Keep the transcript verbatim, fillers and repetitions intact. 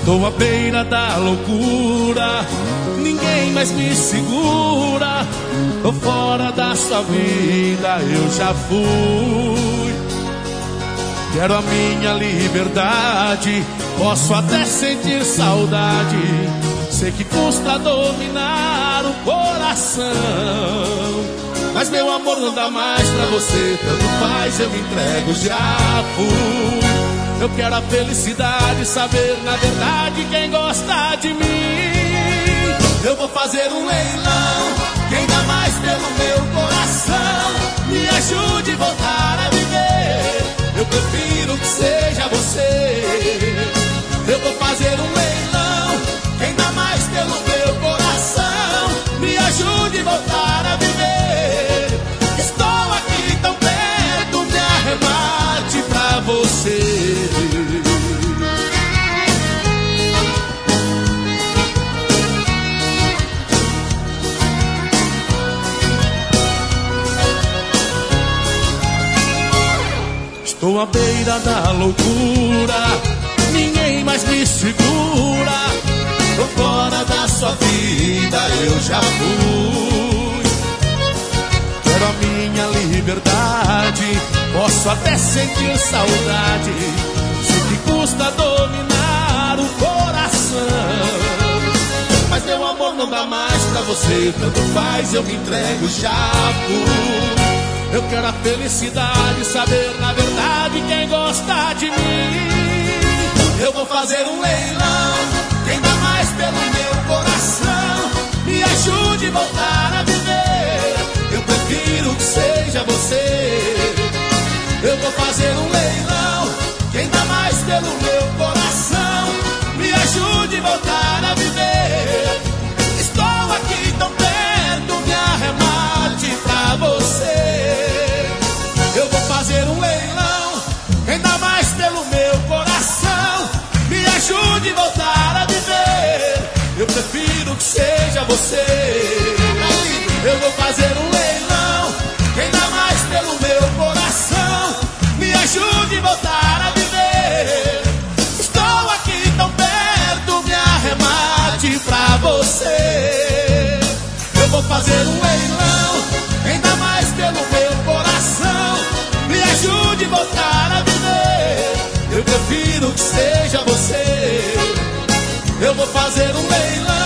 Estou à beira da loucura, ninguém mais me segura. Tô fora da sua vida, eu já fui. Quero a minha liberdade, posso até sentir saudade. Sei que custa dominar o coração, mas meu amor não dá mais pra você. Tanto faz, eu me entrego, já fui. Eu quero a felicidade, saber na verdade quem gosta de mim. Eu vou fazer um leilão, quem dá mais pelo meu coração. Me ajude a voltar a viver, eu prefiro que seja você. Eu vou fazer um leilão, quem dá mais pelo meu coração. Me ajude a voltar a viver. Estou aqui tão perto, me arremate pra você. Estou à beira da loucura, ninguém mais me segura. Tô fora da sua vida, eu já fui. Quero a minha liberdade, posso até sentir saudade. Sei que custa dominar o coração, mas meu amor não dá mais pra você. Tanto faz, eu me entrego, já fui. Eu quero a felicidade, saber na verdade quem gosta de mim. Eu vou fazer um leilão, quem dá mais pelo meu coração. Me ajude a voltar a viver, eu prefiro que seja você. Eu vou fazer um leilão, quem dá mais pelo meu coração. Me ajude a voltar a viver. Estou aqui tão perto, me arremate pra você. Eu vou fazer um leilão, quem dá mais pelo meu coração. Me ajude a voltar a viver, eu prefiro que seja você. Eu vou fazer um leilão, quem dá mais pelo meu coração. Me ajude a voltar a viver. Estou aqui tão perto, me arremate pra você. Eu vou fazer um leilão, quem dá mais pelo meu coração. Me ajude a voltar a viver, eu prefiro que seja você. Eu vou fazer um leilão,